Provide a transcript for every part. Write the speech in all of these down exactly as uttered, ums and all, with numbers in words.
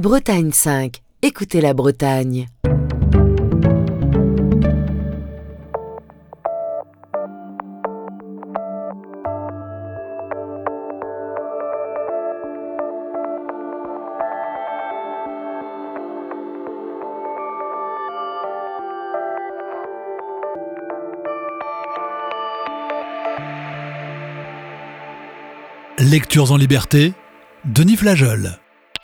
Bretagne cinq. Écoutez la Bretagne. Lectures en liberté, Denis Flageol.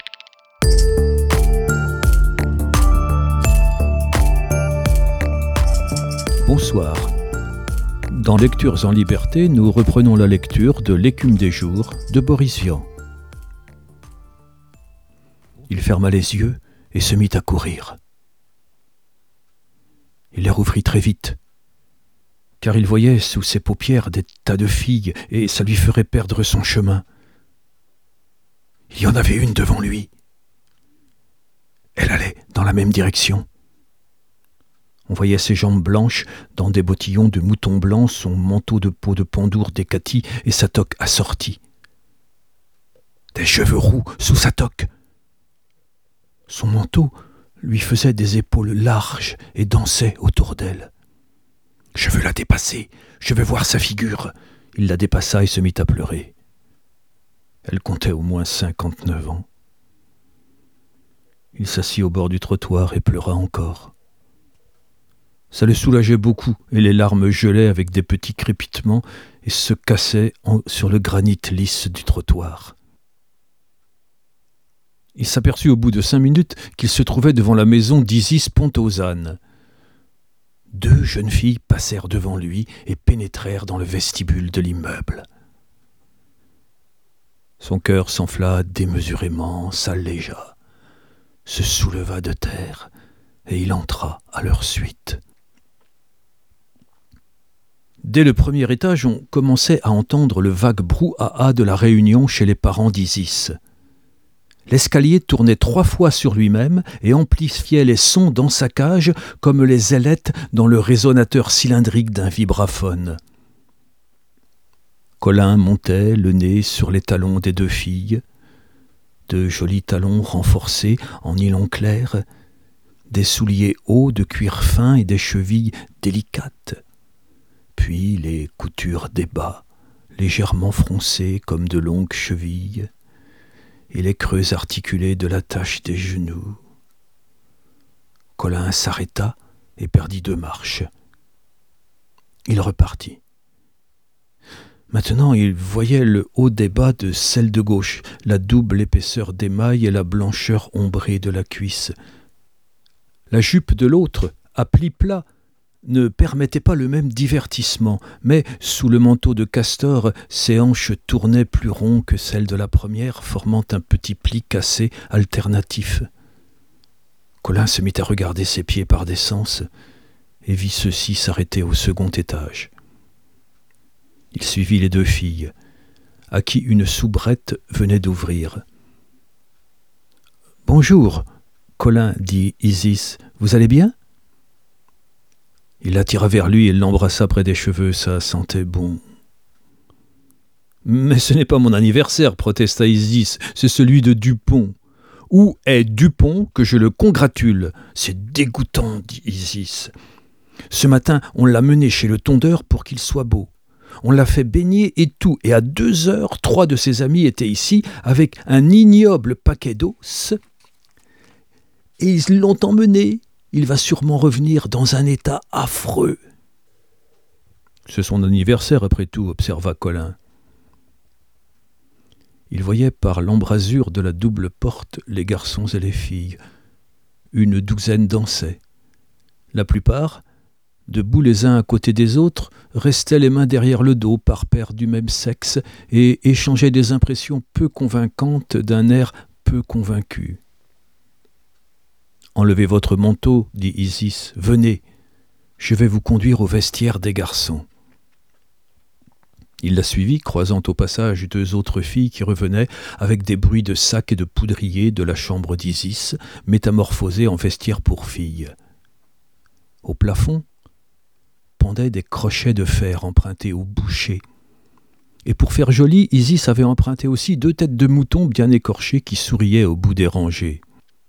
Bonsoir. Dans Lectures en liberté, nous reprenons la lecture de L'écume des jours de Boris Vian. Il ferma les yeux et se mit à courir. Il les rouvrit très vite, car il voyait sous ses paupières des tas de filles, et ça lui ferait perdre son chemin. Il y en avait une devant lui. Elle allait dans la même direction. On voyait ses jambes blanches dans des bottillons de mouton blanc, son manteau de peau de pandour décati et sa toque assortie. Des cheveux roux sous sa toque. Son manteau lui faisait des épaules larges et dansait autour d'elle. « Je veux la dépasser, je veux voir sa figure. » Il la dépassa et se mit à pleurer. Elle comptait au moins cinquante-neuf ans. Il s'assit au bord du trottoir et pleura encore. Ça le soulageait beaucoup et les larmes gelaient avec des petits crépitements et se cassaient en, sur le granit lisse du trottoir. Il s'aperçut au bout de cinq minutes qu'il se trouvait devant la maison d'Isis Pontosane. Deux jeunes filles passèrent devant lui et pénétrèrent dans le vestibule de l'immeuble. Son cœur s'enfla démesurément, s'allégea, se souleva de terre et il entra à leur suite. Dès le premier étage, on commençait à entendre le vague brouhaha de la réunion chez les parents d'Isis. L'escalier tournait trois fois sur lui-même et amplifiait les sons dans sa cage comme les ailettes dans le résonateur cylindrique d'un vibraphone. Colin montait le nez sur les talons des deux filles, de jolis talons renforcés en nylon clair, des souliers hauts de cuir fin et des chevilles délicates. Puis les coutures des bas, légèrement froncées comme de longues chevilles, et les creux articulés de la tache des genoux. Colin s'arrêta et perdit deux marches. Il repartit. Maintenant, il voyait le haut des bas de celle de gauche, la double épaisseur des mailles et la blancheur ombrée de la cuisse. La jupe de l'autre, à plis plats, ne permettait pas le même divertissement, mais sous le manteau de castor, ses hanches tournaient plus rond que celles de la première, formant un petit pli cassé alternatif. Colin se mit à regarder ses pieds par décence et vit ceux-ci s'arrêter au second étage. Il suivit les deux filles, à qui une soubrette venait d'ouvrir. « Bonjour, Colin, dit Isis, vous allez bien ?» Il la tira vers lui et l'embrassa près des cheveux, ça sentait bon. « Mais ce n'est pas mon anniversaire, protesta Isis, c'est celui de Dupont. Où est Dupont que je le congratule ? C'est dégoûtant, dit Isis. Ce matin, on l'a mené chez le tondeur pour qu'il soit beau. On l'a fait baigner et tout, et à deux heures, trois de ses amis étaient ici avec un ignoble paquet d'os, et ils l'ont emmené. Il va sûrement revenir dans un état affreux. »« C'est son anniversaire après tout, observa Colin. Il voyait par l'embrasure de la double porte les garçons et les filles. Une douzaine dansaient. La plupart, debout les uns à côté des autres, restaient les mains derrière le dos par paires du même sexe et échangeaient des impressions peu convaincantes d'un air peu convaincu. « Enlevez votre manteau, dit Isis. Venez, je vais vous conduire au vestiaire des garçons. » Il la suivit, croisant au passage deux autres filles qui revenaient avec des bruits de sacs et de poudriers de la chambre d'Isis, métamorphosée en vestiaire pour filles. Au plafond pendaient des crochets de fer empruntés au boucher. Et pour faire joli, Isis avait emprunté aussi deux têtes de mouton bien écorchées qui souriaient au bout des rangées.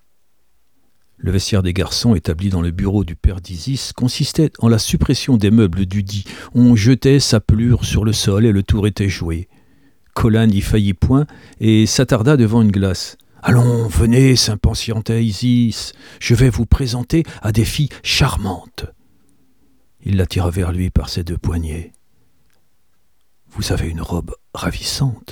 Le vestiaire des garçons, établi dans le bureau du père d'Isis, consistait en la suppression des meubles dudit. On jetait sa pelure sur le sol et le tour était joué. Colin n'y faillit point et s'attarda devant une glace. « Allons, venez, s'impatientait Isis, je vais vous présenter à des filles charmantes. » Il l'attira vers lui par ses deux poignets. « Vous avez une robe ravissante, »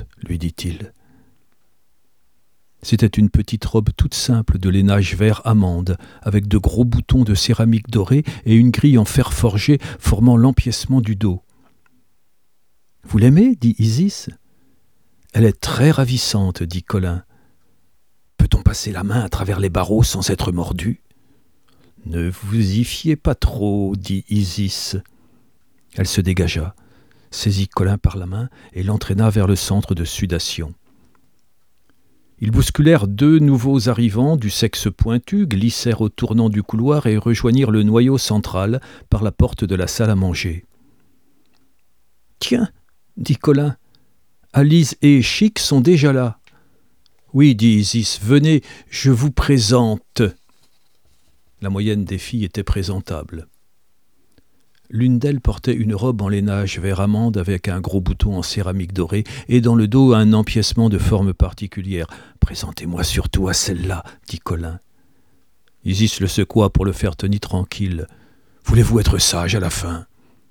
lui dit-il. C'était une petite robe toute simple de lainage vert amande, avec de gros boutons de céramique dorée et une grille en fer forgé formant l'empiècement du dos. « Vous l'aimez » dit Isis. « Elle est très ravissante, » dit Colin. « Peut-on passer la main à travers les barreaux sans être mordu ?»« Ne vous y fiez pas trop, » dit Isis. Elle se dégagea, saisit Colin par la main et l'entraîna vers le centre de sudation. Ils bousculèrent deux nouveaux arrivants du sexe pointu, glissèrent au tournant du couloir et rejoignirent le noyau central par la porte de la salle à manger. « Tiens, » dit Colin, « Alice et Chic sont déjà là. »« Oui, dit Isis, venez, je vous présente. » La moyenne des filles était présentable. L'une d'elles portait une robe en lainage vert amande avec un gros bouton en céramique dorée et dans le dos un empiècement de forme particulière. « Présentez-moi surtout à celle-là, » dit Colin. Isis le secoua pour le faire tenir tranquille. « Voulez-vous être sage à la fin ?»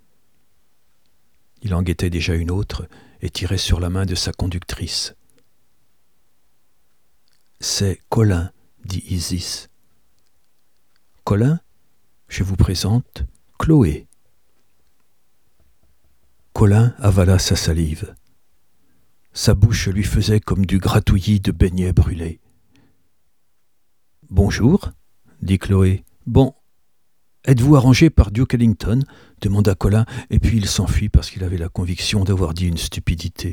Il en guettait déjà une autre et tirait sur la main de sa conductrice. « C'est Colin, » dit Isis. « Colin, je vous présente Chloé. » Colin avala sa salive. Sa bouche lui faisait comme du gratouillis de beignets brûlés. « Bonjour, » dit Chloé. « Bon, êtes-vous arrangé par Duke Ellington ?» demanda Colin, et puis il s'enfuit parce qu'il avait la conviction d'avoir dit une stupidité.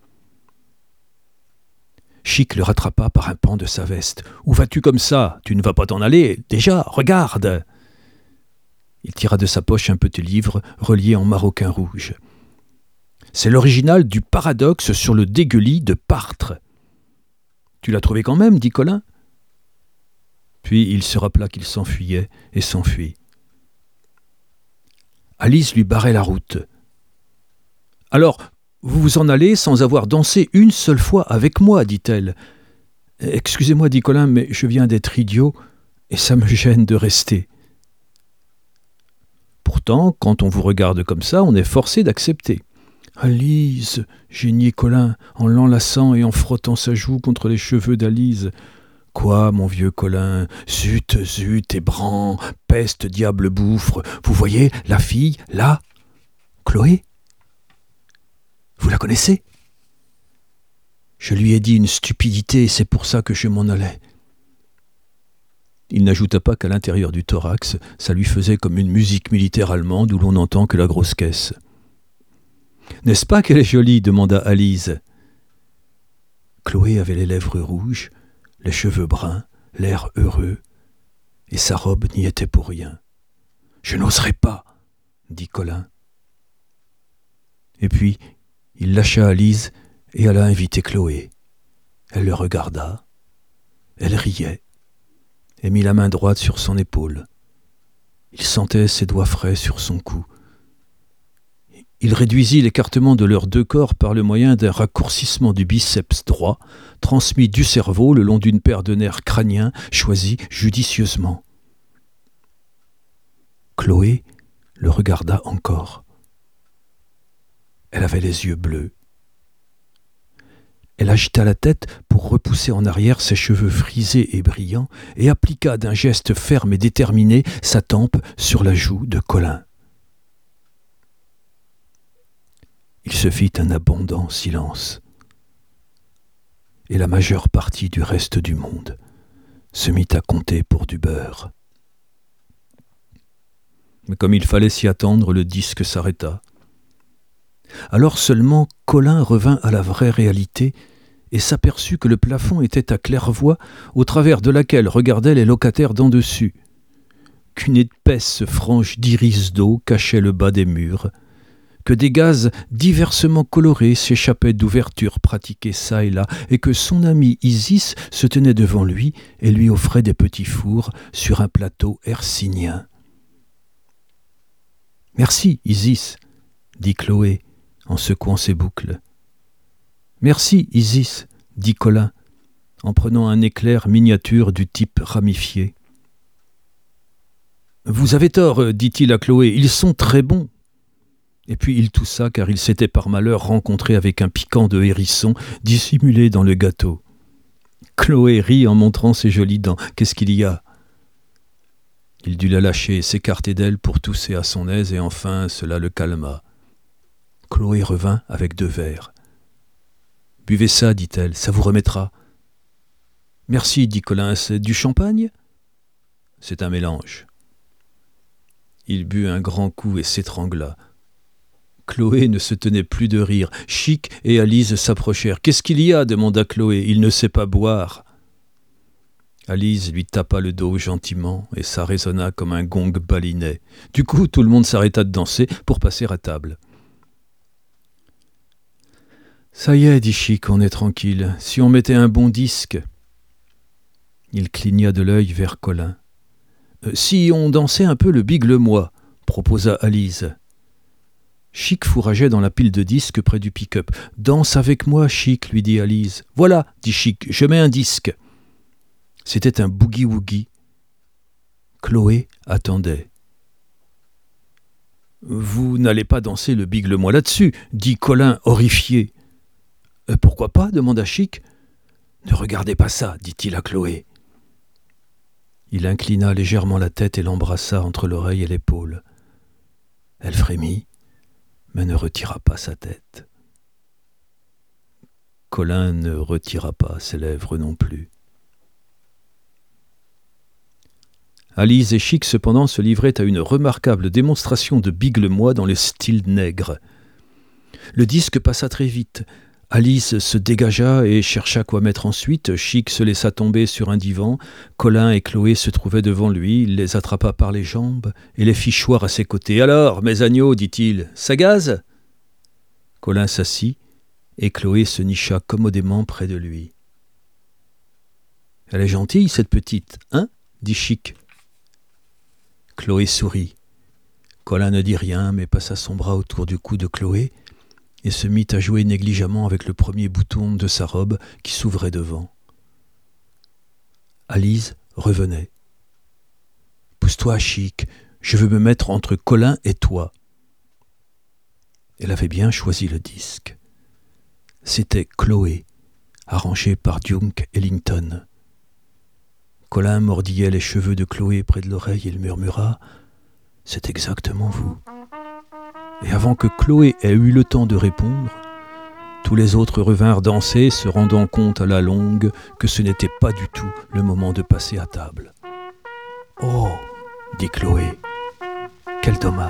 Chic le rattrapa par un pan de sa veste. « Où vas-tu comme ça ? Tu ne vas pas t'en aller. Déjà, regarde !» Il tira de sa poche un petit livre relié en maroquin rouge. C'est l'original du Paradoxe sur le dégueulis de Partre. « Tu l'as trouvé quand même ?» dit Colin. Puis il se rappela qu'il s'enfuyait et s'enfuit. Alice lui barrait la route. « Alors, vous vous en allez sans avoir dansé une seule fois avec moi, dit-elle. « Excusez-moi, dit Colin, mais je viens d'être idiot et ça me gêne de rester. » Pourtant, quand on vous regarde comme ça, on est forcé d'accepter. « Alice !» gémit Colin en l'enlaçant et en frottant sa joue contre les cheveux d'Alice. « Quoi, mon vieux Colin ? Zut, zut, ébran, peste, diable bouffre. Vous voyez, la fille, là, Chloé ? Vous la connaissez ? Je lui ai dit une stupidité et c'est pour ça que je m'en allais. » Il n'ajouta pas qu'à l'intérieur du thorax, ça lui faisait comme une musique militaire allemande où l'on n'entend que la grosse caisse. « N'est-ce pas qu'elle est jolie ?» demanda Alice. Chloé avait les lèvres rouges, les cheveux bruns, l'air heureux, et sa robe n'y était pour rien. « Je n'oserais pas !» dit Colin. Et puis, il lâcha Alice et alla inviter Chloé. Elle le regarda, elle riait, et mit la main droite sur son épaule. Il sentait ses doigts frais sur son cou. Il réduisit l'écartement de leurs deux corps par le moyen d'un raccourcissement du biceps droit, transmis du cerveau le long d'une paire de nerfs crâniens choisis judicieusement. Chloé le regarda encore. Elle avait les yeux bleus. Elle agita la tête pour repousser en arrière ses cheveux frisés et brillants et appliqua d'un geste ferme et déterminé sa tempe sur la joue de Colin. Il se fit un abondant silence. Et la majeure partie du reste du monde se mit à compter pour du beurre. Mais comme il fallait s'y attendre, le disque s'arrêta. Alors seulement Colin revint à la vraie réalité et s'aperçut que le plafond était à claire-voie au travers de laquelle regardaient les locataires d'en dessus, qu'une épaisse frange d'iris d'eau cachait le bas des murs, que des gaz diversement colorés s'échappaient d'ouvertures pratiquées çà et là, et que son ami Isis se tenait devant lui et lui offrait des petits fours sur un plateau hercynien. « Merci, Isis, » dit Chloé en secouant ses boucles. « Merci, Isis, » dit Colin en prenant un éclair miniature du type ramifié. « Vous avez tort, dit-il à Chloé, ils sont très bons. » Et puis il toussa car il s'était par malheur rencontré avec un piquant de hérisson dissimulé dans le gâteau. Chloé rit en montrant ses jolies dents. « Qu'est-ce qu'il y a ?» Il dut la lâcher et s'écarter d'elle pour tousser à son aise et enfin cela le calma. Chloé revint avec deux verres. « Buvez ça, dit-elle, ça vous remettra. »« Merci, dit Colin, c'est du champagne ?»« C'est un mélange. » Il but un grand coup et s'étrangla. Chloé ne se tenait plus de rire. Chic et Alice s'approchèrent. « Qu'est-ce qu'il y a ?» demanda Chloé. « Il ne sait pas boire. » Alice lui tapa le dos gentiment et ça résonna comme un gong balinet. Du coup, tout le monde s'arrêta de danser pour passer à table. « Ça y est, dit Chic, on est tranquille. Si on mettait un bon disque... » Il cligna de l'œil vers Colin. Euh, « Si on dansait un peu le bigle-moi, proposa Alice. Chic fourrageait dans la pile de disques près du pick-up. « Danse avec moi, Chic, lui dit Alice. « Voilà, dit Chic, je mets un disque. » C'était un boogie-woogie. Chloé attendait. « Vous n'allez pas danser le bigle-moi là-dessus, dit Colin horrifié. Euh, « Pourquoi pas ?» demanda Chic. « Ne regardez pas ça, dit-il à Chloé. » Il inclina légèrement la tête et l'embrassa entre l'oreille et l'épaule. Elle frémit, mais ne retira pas sa tête. Colin ne retira pas ses lèvres non plus. Alice et Chic, cependant, se livraient à une remarquable démonstration de bigle-moi dans le style nègre. Le disque passa très vite. Alice se dégagea et chercha quoi mettre ensuite. Chic se laissa tomber sur un divan. Colin et Chloé se trouvaient devant lui. Il les attrapa par les jambes et les fit choir à ses côtés. « Alors, mes agneaux, dit-il, ça gaze ?» Colin s'assit et Chloé se nicha commodément près de lui. « Elle est gentille, cette petite, hein ?» dit Chic. Chloé sourit. Colin ne dit rien, mais passa son bras autour du cou de Chloé et se mit à jouer négligemment avec le premier bouton de sa robe qui s'ouvrait devant. Alice revenait. « Pousse-toi, Chic, je veux me mettre entre Colin et toi. » Elle avait bien choisi le disque. C'était Chloé, arrangé par Duke Ellington. Colin mordillait les cheveux de Chloé près de l'oreille et il murmura « C'est exactement vous. » Et avant que Chloé ait eu le temps de répondre, tous les autres revinrent danser, se rendant compte à la longue que ce n'était pas du tout le moment de passer à table. « Oh !» dit Chloé, « quel dommage !»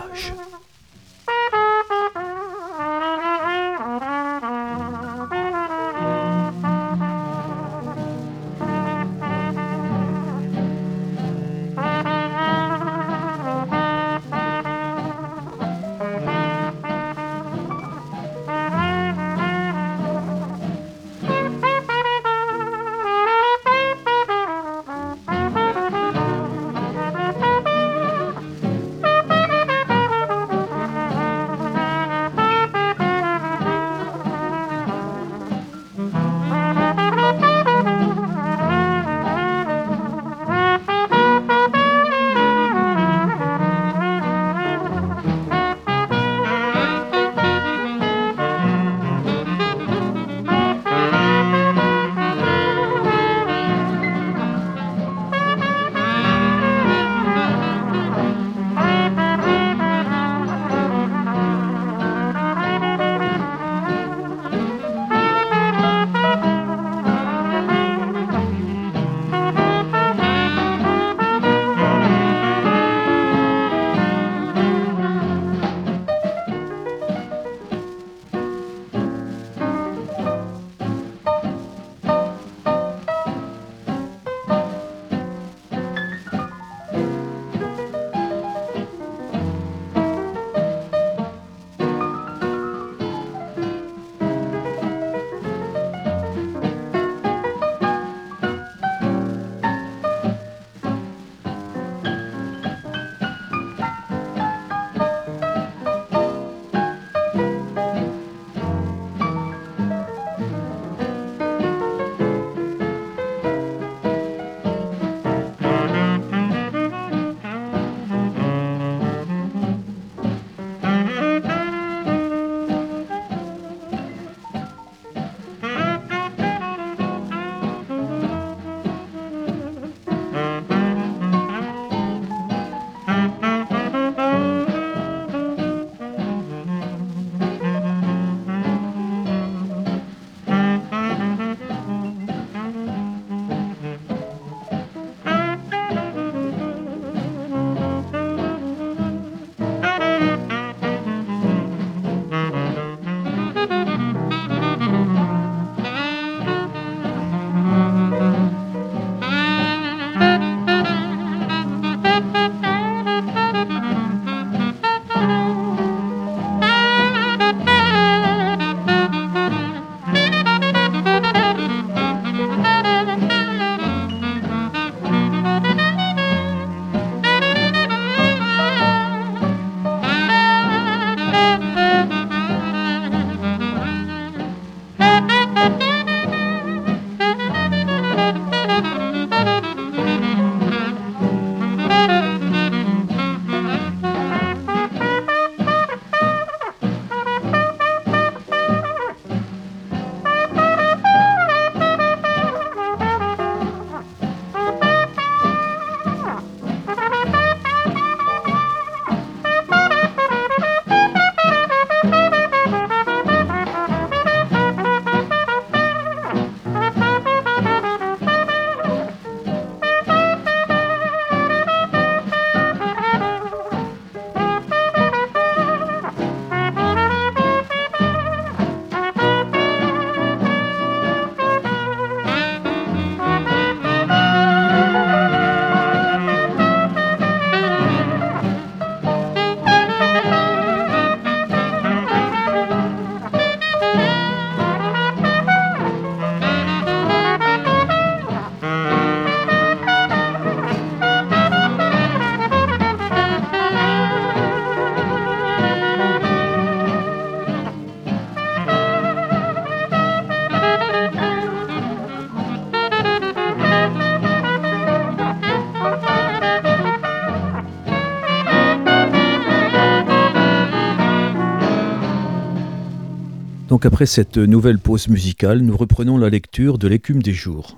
Donc après cette nouvelle pause musicale, nous reprenons la lecture de l'Écume des jours.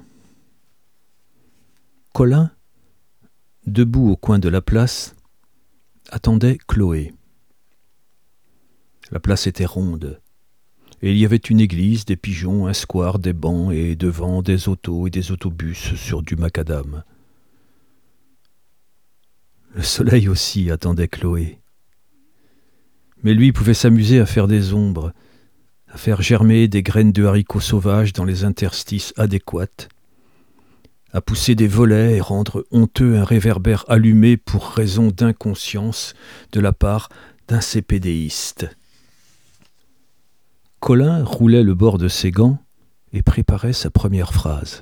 Colin, debout au coin de la place, attendait Chloé. La place était ronde, et il y avait une église, des pigeons, un square, des bancs, et devant des autos et des autobus sur du macadam. Le soleil aussi attendait Chloé. Mais lui pouvait s'amuser à faire des ombres, à faire germer des graines de haricots sauvages dans les interstices adéquats, à pousser des volets et rendre honteux un réverbère allumé pour raison d'inconscience de la part d'un cépédéiste. Colin roulait le bord de ses gants et préparait sa première phrase.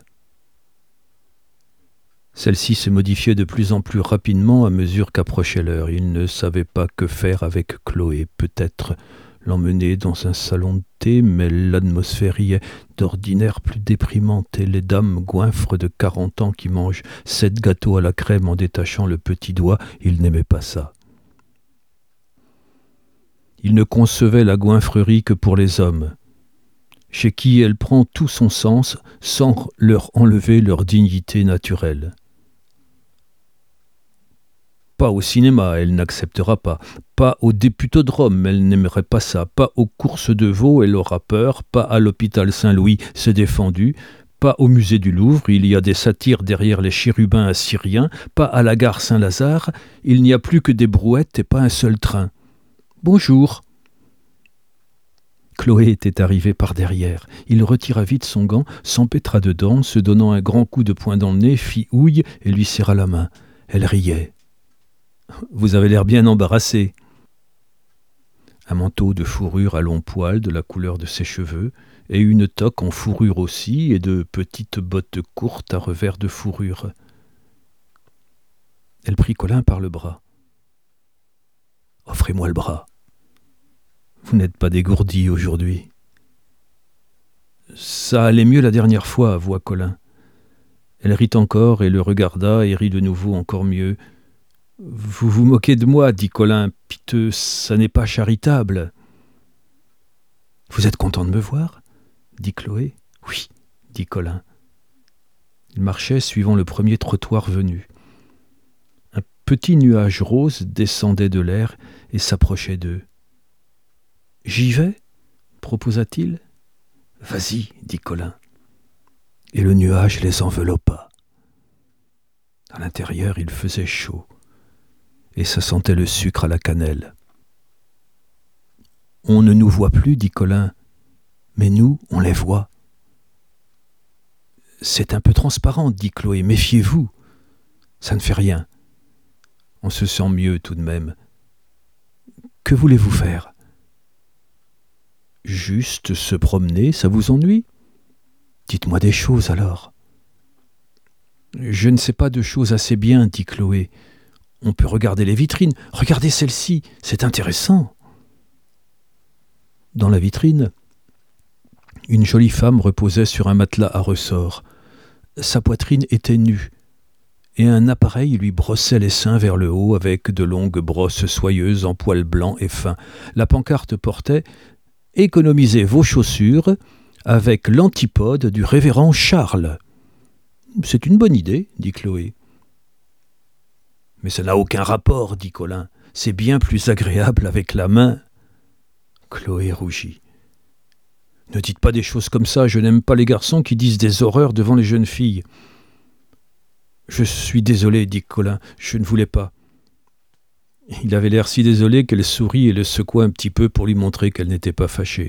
Celle-ci se modifiait de plus en plus rapidement à mesure qu'approchait l'heure. Il ne savait pas que faire avec Chloé. Peut-être l'emmener dans un salon de thé, mais l'atmosphère y est d'ordinaire plus déprimante et les dames goinfres de quarante ans qui mangent sept gâteaux à la crème en détachant le petit doigt, il n'aimait pas ça. Il ne concevait la goinfrerie que pour les hommes, chez qui elle prend tout son sens sans leur enlever leur dignité naturelle. Pas au cinéma, elle n'acceptera pas. Pas au députodrome, elle n'aimerait pas ça. Pas aux courses de veaux, elle aura peur. Pas à l'hôpital Saint-Louis, c'est défendu. Pas au musée du Louvre, il y a des satyres derrière les chérubins assyriens. Pas à la gare Saint-Lazare, il n'y a plus que des brouettes et pas un seul train. Bonjour. Chloé était arrivée par derrière. Il retira vite son gant, s'empêtra dedans, se donnant un grand coup de poing dans le nez, fit ouille et lui serra la main. Elle riait. « Vous avez l'air bien embarrassé. » Un manteau de fourrure à longs poils de la couleur de ses cheveux, et une toque en fourrure aussi, et de petites bottes courtes à revers de fourrure. Elle prit Colin par le bras. « Offrez-moi le bras. Vous n'êtes pas dégourdi aujourd'hui. » Ça allait mieux la dernière fois, avoua Colin. Elle rit encore et le regarda et rit de nouveau encore mieux. « Vous vous moquez de moi, dit Colin, piteux, ça n'est pas charitable. »« Vous êtes content de me voir ?» dit Chloé. « Oui, dit Colin. » Il marchait suivant le premier trottoir venu. Un petit nuage rose descendait de l'air et s'approchait d'eux. « J'y vais ?» proposa-t-il. « Vas-y, dit Colin. » Et le nuage les enveloppa. À l'intérieur, il faisait chaud. Et ça sentait le sucre à la cannelle. « On ne nous voit plus, dit Colin, mais nous, on les voit. »« C'est un peu transparent, dit Chloé, méfiez-vous. Ça ne fait rien. On se sent mieux tout de même. Que voulez-vous faire ? » ?»« Juste se promener, ça vous ennuie ? Dites-moi des choses alors. »« Je ne sais pas de choses assez bien, dit Chloé. On peut regarder les vitrines. Regardez celle-ci, c'est intéressant. » Dans la vitrine, une jolie femme reposait sur un matelas à ressort. Sa poitrine était nue, et un appareil lui brossait les seins vers le haut avec de longues brosses soyeuses en poils blancs et fins. La pancarte portait « Économisez vos chaussures avec l'antipode du révérend Charles. » « C'est une bonne idée, dit Chloé. « Mais ça n'a aucun rapport, dit Colin. C'est bien plus agréable avec la main. » Chloé rougit. « Ne dites pas des choses comme ça, je n'aime pas les garçons qui disent des horreurs devant les jeunes filles. »« Je suis désolé, dit Colin, je ne voulais pas. » Il avait l'air si désolé qu'elle sourit et le secoua un petit peu pour lui montrer qu'elle n'était pas fâchée.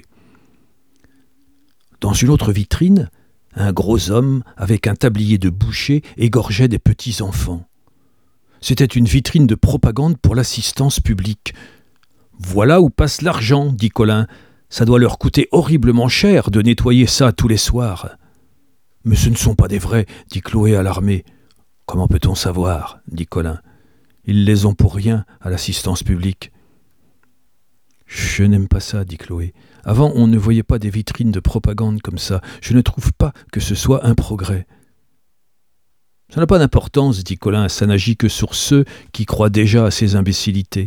Dans une autre vitrine, un gros homme, avec un tablier de boucher, égorgeait des petits enfants. C'était une vitrine de propagande pour l'assistance publique. « Voilà où passe l'argent, dit Colin. Ça doit leur coûter horriblement cher de nettoyer ça tous les soirs. »« Mais ce ne sont pas des vrais, dit Chloé alarmée. »« Comment peut-on savoir, dit Colin. Ils les ont pour rien à l'assistance publique. »« Je n'aime pas ça, dit Chloé. Avant, on ne voyait pas des vitrines de propagande comme ça. Je ne trouve pas que ce soit un progrès. »« Ça n'a pas d'importance, dit Colin, ça n'agit que sur ceux qui croient déjà à ces imbécilités. »«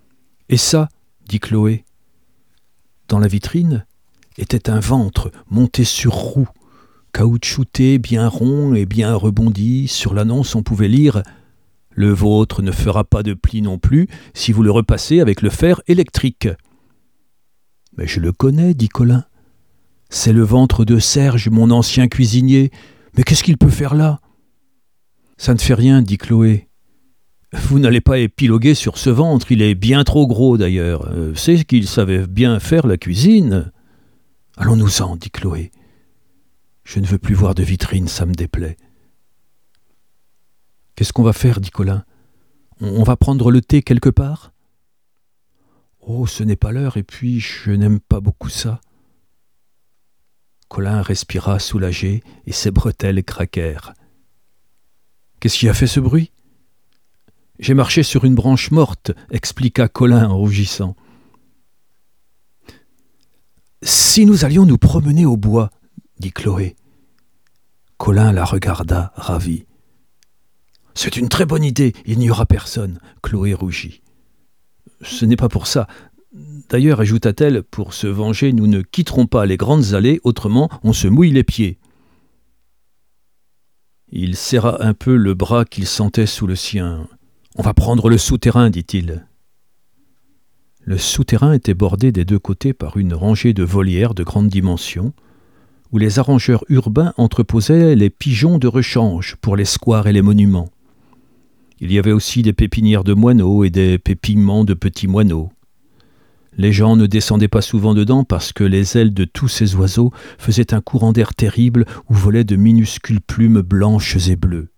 Et ça, dit Chloé. Dans la vitrine, était un ventre monté sur roue, caoutchouté, bien rond et bien rebondi. Sur l'annonce, on pouvait lire « Le vôtre ne fera pas de pli non plus si vous le repassez avec le fer électrique. » « Mais je le connais, dit Colin. C'est le ventre de Serge, mon ancien cuisinier. Mais qu'est-ce qu'il peut faire là ?»« Ça ne fait rien, dit Chloé. Vous n'allez pas épiloguer sur ce ventre, il est bien trop gros d'ailleurs. C'est qu'il savait bien faire la cuisine. »« Allons-nous-en, dit Chloé. Je ne veux plus voir de vitrine, ça me déplaît. »« Qu'est-ce qu'on va faire, dit Colin. On va prendre le thé quelque part ? » Oh, ce n'est pas l'heure, et puis je n'aime pas beaucoup ça. Colin respira soulagé, et ses bretelles craquèrent. Qu'est-ce qui a fait ce bruit ? J'ai marché sur une branche morte, expliqua Colin en rougissant. Si nous allions nous promener au bois, dit Chloé. Colin la regarda, ravi. C'est une très bonne idée, il n'y aura personne, Chloé rougit. Ce n'est pas pour ça. D'ailleurs, ajouta-t-elle, pour se venger, nous ne quitterons pas les grandes allées, autrement on se mouille les pieds. Il serra un peu le bras qu'il sentait sous le sien. On va prendre le souterrain, dit-il. Le souterrain était bordé des deux côtés par une rangée de volières de grande dimension, où les arrangeurs urbains entreposaient les pigeons de rechange pour les squares et les monuments. Il y avait aussi des pépinières de moineaux et des pépillements de petits moineaux. Les gens ne descendaient pas souvent dedans parce que les ailes de tous ces oiseaux faisaient un courant d'air terrible où volaient de minuscules plumes blanches et bleues.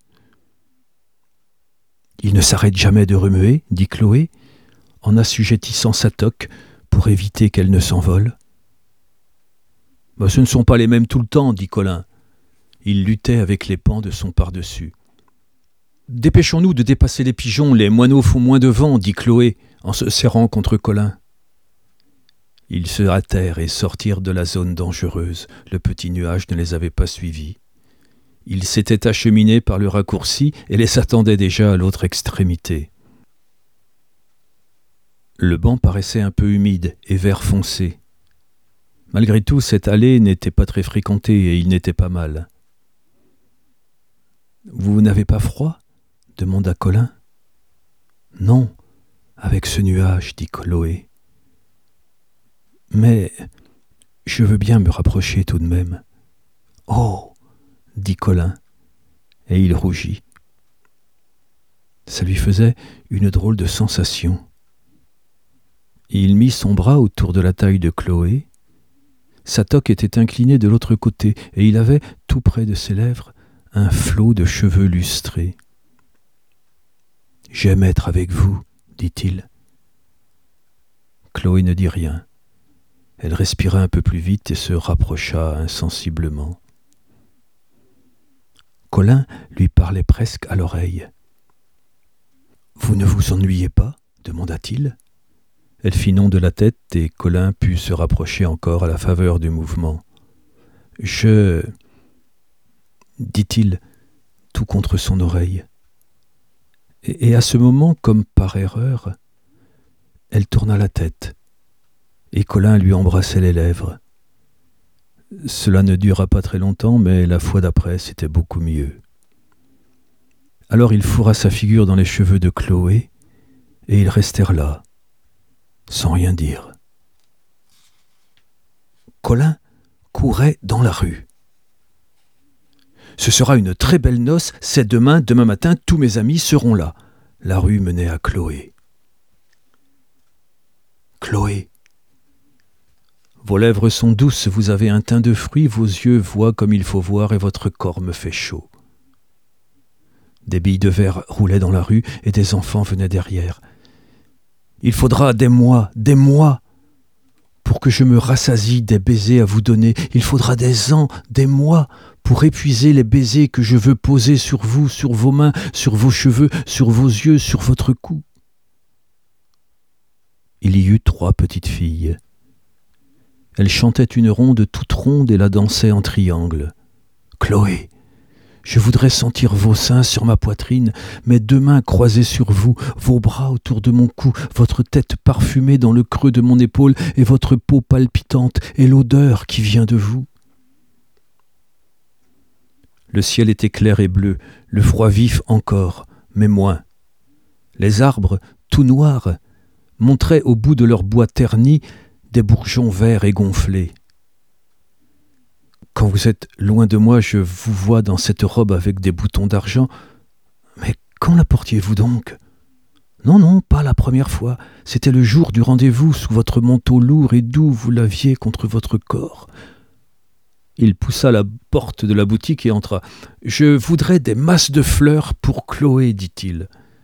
« Il ne s'arrête jamais de remuer, dit Chloé, en assujettissant sa toque pour éviter qu'elle ne s'envole. Ben, « Ce ne sont pas les mêmes tout le temps, dit Colin. Il luttait avec les pans de son pardessus. Dépêchons-nous de dépasser les pigeons, les moineaux font moins de vent, dit Chloé, en se serrant contre Colin. Ils se hâtèrent et sortirent de la zone dangereuse. Le petit nuage ne les avait pas suivis. Ils s'étaient acheminés par le raccourci et les attendaient déjà à l'autre extrémité. Le banc paraissait un peu humide et vert foncé. Malgré tout, cette allée n'était pas très fréquentée et il n'était pas mal. « Vous n'avez pas froid ?» demanda Colin. « Non, avec ce nuage, dit Chloé. Mais je veux bien me rapprocher tout de même. »« Oh !» dit Colin, et il rougit. Ça lui faisait une drôle de sensation. Il mit son bras autour de la taille de Chloé. Sa toque était inclinée de l'autre côté, et il avait, tout près de ses lèvres, un flot de cheveux lustrés. « J'aime être avec vous, dit-il. » Chloé ne dit rien. Elle respira un peu plus vite et se rapprocha insensiblement. Colin lui parlait presque à l'oreille. « Vous ne vous ennuyez pas ?» demanda-t-il. Elle fit non de la tête et Colin put se rapprocher encore à la faveur du mouvement. « Je... » dit-il, tout contre son oreille. Et, et à ce moment, comme par erreur, elle tourna la tête, et Colin lui embrassait les lèvres. Cela ne dura pas très longtemps, mais la fois d'après, c'était beaucoup mieux. Alors il fourra sa figure dans les cheveux de Chloé, et ils restèrent là, sans rien dire. Colin courait dans la rue. « Ce sera une très belle noce, c'est demain, demain matin, tous mes amis seront là. » La rue menait à Chloé. « Chloé, vos lèvres sont douces, vous avez un teint de fruits, vos yeux voient comme il faut voir et votre corps me fait chaud. » Des billes de verre roulaient dans la rue et des enfants venaient derrière. « Il faudra des mois, des mois, pour que je me rassasie des baisers à vous donner. Il faudra des ans, des mois, pour épuiser les baisers que je veux poser sur vous, sur vos mains, sur vos cheveux, sur vos yeux, sur votre cou. » Il y eut trois petites filles. Elles chantaient une ronde toute ronde et la dansaient en triangle. « Chloé, Je voudrais sentir vos seins sur ma poitrine, mes deux mains croisées sur vous, vos bras autour de mon cou, votre tête parfumée dans le creux de mon épaule et votre peau palpitante et l'odeur qui vient de vous. Le ciel était clair et bleu, le froid vif encore, mais moins. Les arbres, tout noirs, montraient au bout de leurs bois ternis des bourgeons verts et gonflés. Quand vous êtes loin de moi, je vous vois dans cette robe avec des boutons d'argent. Mais quand la portiez-vous donc ? Non, non, pas la première fois. C'était le jour du rendez-vous, sous votre manteau lourd et doux, vous l'aviez contre votre corps. Il poussa la porte de la boutique et entra. « Je voudrais des masses de fleurs pour Chloé, dit-il. »«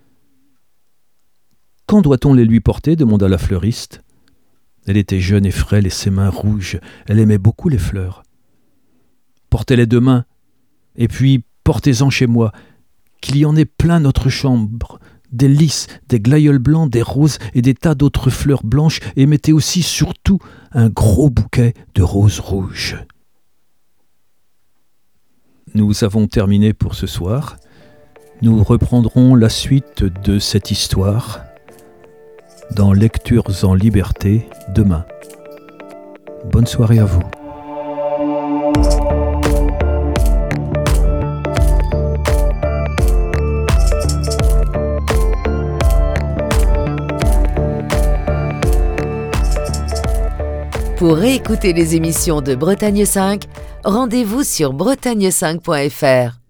Quand doit-on les lui porter ?» demanda la fleuriste. Elle était jeune et frêle et ses mains rouges. Elle aimait beaucoup les fleurs. Portez-les demain, et puis portez-en chez moi, qu'il y en ait plein notre chambre, des lys, des glaïeuls blancs, des roses et des tas d'autres fleurs blanches, et mettez aussi surtout un gros bouquet de roses rouges. Nous avons terminé pour ce soir. Nous reprendrons la suite de cette histoire dans Lectures en liberté demain. Bonne soirée à vous. Pour réécouter les émissions de Bretagne cinq, rendez-vous sur bretagne cinq point f r.